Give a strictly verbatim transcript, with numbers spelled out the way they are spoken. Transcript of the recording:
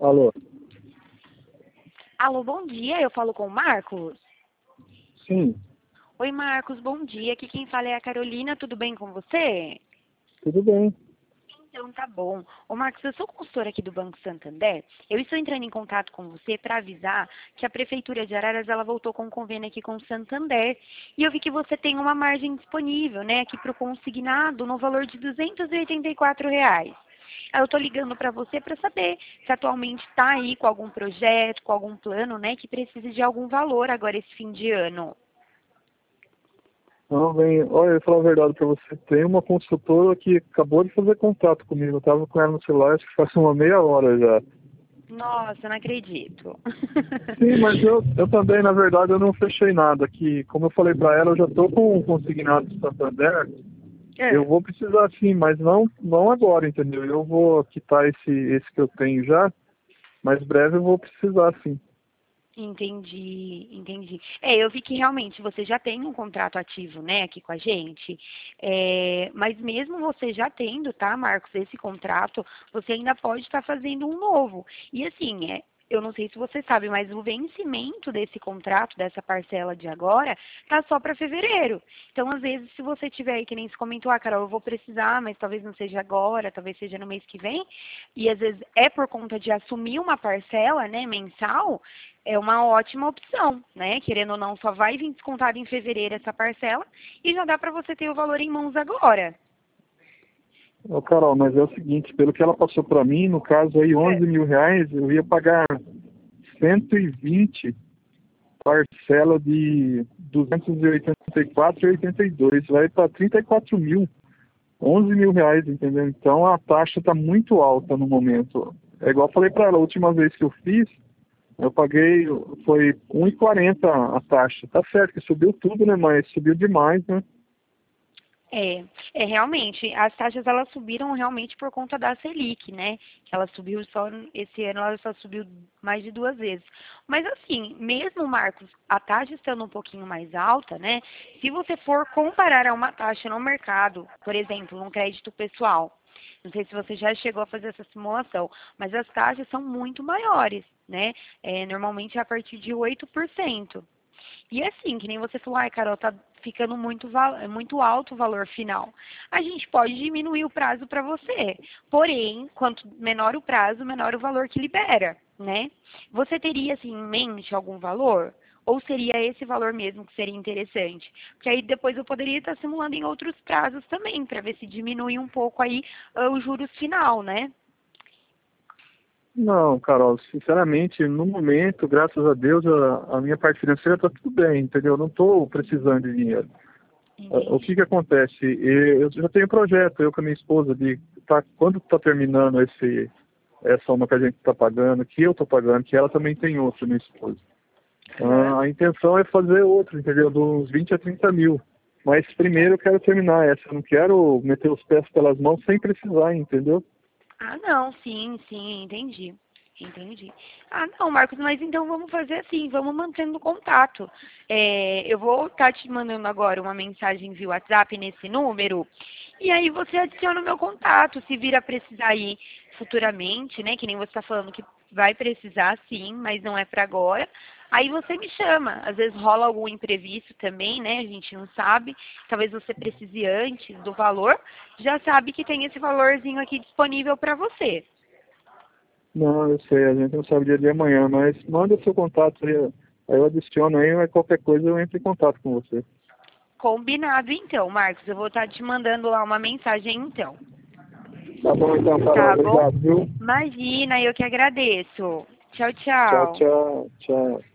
Alô? Alô, bom dia, eu falo com o Marcos? Sim, Oi, Marcos, bom dia. Aqui quem fala é a Carolina, tudo bem com você? tudo bem. Então tá bom. Ô Marcos, eu sou consultora aqui do Banco Santander. Eu estou entrando em contato com você para avisar que a Prefeitura de Araras ela voltou com um convênio aqui com o Santander. E eu vi que você tem uma margem disponível, né, aqui para o consignado no valor de duzentos e oitenta e quatro reais. Aí eu tô ligando para você para saber se atualmente está aí com algum projeto, com algum plano, né, que precise de algum valor agora esse fim de ano. Não, bem, olha, eu vou falar a verdade para você. Tem uma consultora que acabou de fazer contato comigo. Eu estava com ela no celular, acho que faz uma meia hora já. Nossa, não acredito. Sim, mas eu, eu também, na verdade, eu não fechei nada. Que, como eu falei para ela, eu já estou com um consignado do Santander. Eu É, vou precisar sim, mas não, não agora, entendeu? Eu vou quitar esse, esse que eu tenho já, mas breve eu vou precisar sim. entendi, entendi. É, eu vi que realmente você já tem um contrato ativo, né, aqui com a gente. É, mas mesmo você já tendo, tá, Marcos, esse contrato, você ainda pode estar fazendo um novo. E assim, é, eu não sei se você sabe, mas o vencimento desse contrato, dessa parcela de agora, tá só para fevereiro. Então, às vezes, se você tiver aí, que nem se comentou, ah, Carol, eu vou precisar, mas talvez não seja agora, talvez seja no mês que vem, e às vezes é por conta de assumir uma parcela, né, mensal, é uma ótima opção, né? Querendo ou não, só vai vir descontado em fevereiro essa parcela e já dá para você ter o valor em mãos agora. Ô, Carol, mas é o seguinte, pelo que ela passou para mim, no caso aí, É. onze mil reais, eu ia pagar cento e vinte parcela de duzentos e oitenta e quatro e oitenta e dois, vai para trinta e quatro mil, onze mil reais, entendeu? Então a taxa está muito alta no momento. É igual eu falei para ela, a última vez que eu fiz, eu paguei, foi um e quarenta a taxa. Tá certo que subiu tudo, né? Mas subiu demais, né? É, é realmente, as taxas elas subiram realmente por conta da Selic, né? Que ela subiu só, esse ano ela só subiu mais de duas vezes. Mas assim, mesmo, Marcos, a taxa estando um pouquinho mais alta, né? Se você for comparar a uma taxa no mercado, por exemplo, num crédito pessoal, não sei se você já chegou a fazer essa simulação, mas as taxas são muito maiores, né? É, normalmente é a partir de oito por cento. E assim, que nem você falou, ai, Carol, tá ficando muito, val- é muito alto o valor final. A gente pode diminuir o prazo para você. Porém, quanto menor o prazo, menor o valor que libera, né? Você teria, assim, em mente algum valor? Ou seria esse valor mesmo que seria interessante? Porque aí depois eu poderia estar simulando em outros prazos também, para ver se diminui um pouco aí ah, o juros final, né? Não, Carol, sinceramente, no momento, graças a Deus, a, a minha parte financeira está tudo bem, entendeu? Eu não estou precisando de dinheiro. Ah, O que Entendi. que acontece? E- Eu já tenho projeto, eu com a minha esposa, de tá, quando está terminando esse, essa uma que a gente está pagando, que eu estou pagando, que ela também tem outra, minha esposa. Aham. Ah, a intenção é fazer outro, entendeu? Dos vinte a trinta mil. Mas primeiro eu quero terminar essa. Eu não quero meter os pés pelas mãos sem precisar, entendeu? Ah, não, sim, sim, entendi. Entendi. Ah, não, Marcos, mas então vamos fazer assim, vamos mantendo contato. É, eu vou estar te mandando agora uma mensagem via WhatsApp nesse número, e aí você adiciona o meu contato, se vir a precisar aí futuramente, né? Que nem você está falando que vai precisar sim, mas não é para agora. Aí você me chama. Às vezes rola algum imprevisto também, né? A gente não sabe. Talvez você precise antes do valor. Já sabe que tem esse valorzinho aqui disponível para você. Não, eu sei, a gente não sabe dia de amanhã, mas manda seu contato aí, aí eu adiciono aí, mas qualquer coisa eu entro em contato com você. Combinado então, Marcos. Eu vou estar te mandando lá uma mensagem então. Tá bom então, Carol, Tá bom? obrigado, viu? Imagina, eu que agradeço. Tchau, Tchau, tchau. tchau, tchau.